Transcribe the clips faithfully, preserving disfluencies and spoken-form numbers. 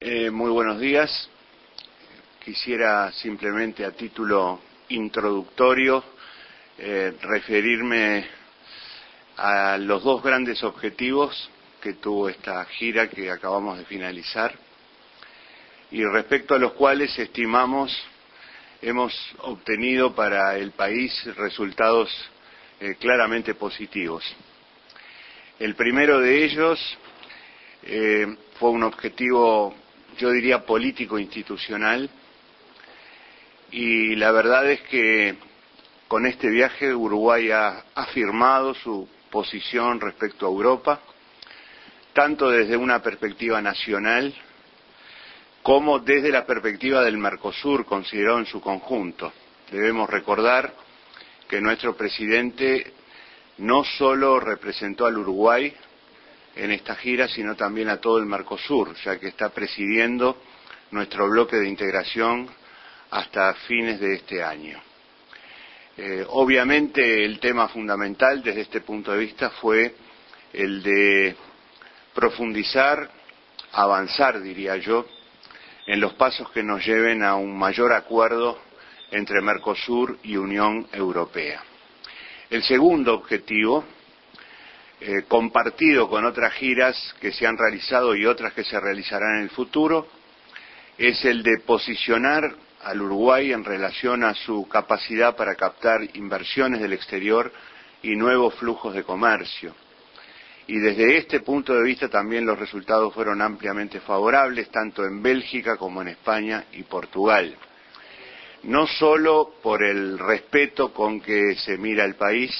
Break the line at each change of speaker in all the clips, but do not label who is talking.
Eh, muy buenos días. Quisiera simplemente a título introductorio eh, referirme a los dos grandes objetivos que tuvo esta gira que acabamos de finalizar y respecto a los cuales estimamos hemos obtenido para el país resultados eh, claramente positivos. El primero de ellos eh, fue un objetivo, yo diría, político-institucional, y la verdad es que con este viaje Uruguay ha afirmado su posición respecto a Europa, tanto desde una perspectiva nacional como desde la perspectiva del Mercosur, considerado en su conjunto. Debemos recordar que nuestro presidente no solo representó al Uruguay en esta gira, sino también a todo el Mercosur, ya que está presidiendo nuestro bloque de integración hasta fines de este año. Eh, obviamente el tema fundamental desde este punto de vista fue el de profundizar, avanzar, diría yo, en los pasos que nos lleven a un mayor acuerdo entre Mercosur y Unión Europea. El segundo objetivo, eh, compartido con otras giras que se han realizado y otras que se realizarán en el futuro, es el de posicionar al Uruguay en relación a su capacidad para captar inversiones del exterior y nuevos flujos de comercio. Y desde este punto de vista también los resultados fueron ampliamente favorables, tanto en Bélgica como en España y Portugal. No solo por el respeto con que se mira el país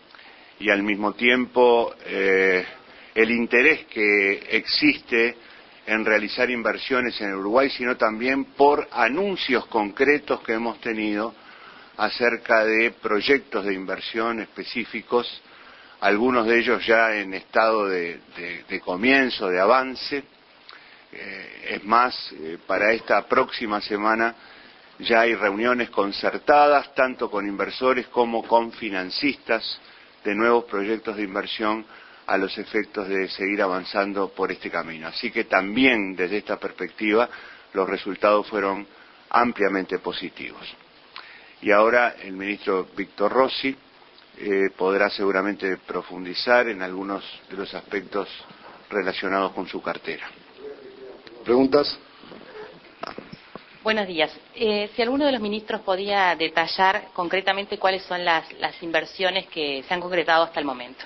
y al mismo tiempo eh, el interés que existe en realizar inversiones en Uruguay, sino también por anuncios concretos que hemos tenido acerca de proyectos de inversión específicos, algunos de ellos ya en estado de, de, de comienzo, de avance. Eh, es más, eh, para esta próxima semana ya hay reuniones concertadas, tanto con inversores como con financistas de nuevos proyectos de inversión a los efectos de seguir avanzando por este camino. Así que también desde esta perspectiva los resultados fueron ampliamente positivos. Y ahora el ministro Víctor Rossi eh, podrá seguramente profundizar en algunos de los aspectos relacionados con su cartera.
¿Preguntas?
Buenos días. Eh, si alguno de los ministros podía detallar concretamente cuáles son las, las inversiones que se han concretado hasta el momento.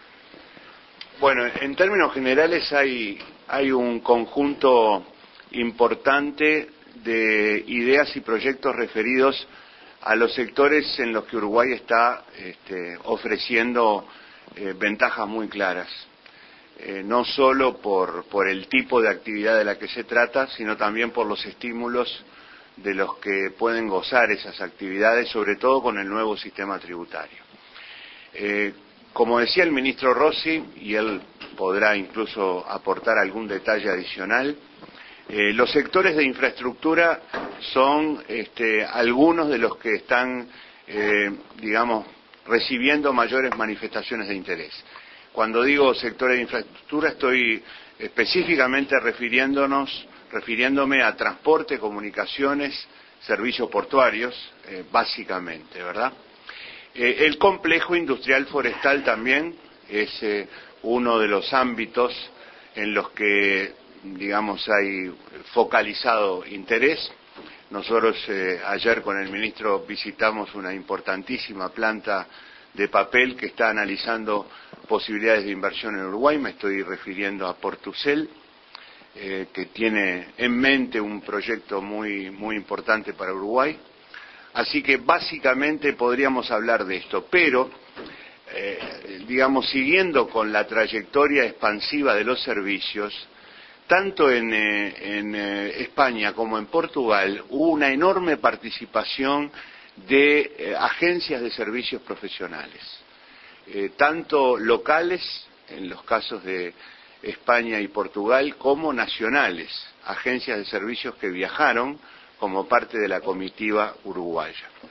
Bueno, en términos generales hay, hay un conjunto importante de ideas y proyectos referidos a los sectores en los que Uruguay está este, ofreciendo eh, ventajas muy claras. Eh, no solo por, por el tipo de actividad de la que se trata, sino también por los estímulos de los que pueden gozar esas actividades, sobre todo con el nuevo sistema tributario. Eh, como decía el ministro Rossi, y él podrá incluso aportar algún detalle adicional, eh, los sectores de infraestructura son este, algunos de los que están, eh, digamos, recibiendo mayores manifestaciones de interés. Cuando digo sectores de infraestructura estoy específicamente refiriéndonos, refiriéndome a transporte, comunicaciones, servicios portuarios, eh, básicamente, ¿verdad? Eh, el complejo industrial forestal también es eh, uno de los ámbitos en los que, digamos, hay focalizado interés. Nosotros eh, ayer con el ministro visitamos una importantísima planta de papel que está analizando posibilidades de inversión en Uruguay. Me estoy refiriendo a Portucel, eh, que tiene en mente un proyecto muy, muy importante para Uruguay. Así que básicamente podríamos hablar de esto, pero, eh, digamos, siguiendo con la trayectoria expansiva de los servicios, tanto en, eh, en eh, España como en Portugal hubo una enorme participación de eh, agencias de servicios profesionales, eh, tanto locales, en los casos de España y Portugal, como nacionales, agencias de servicios que viajaron como parte de la comitiva uruguaya.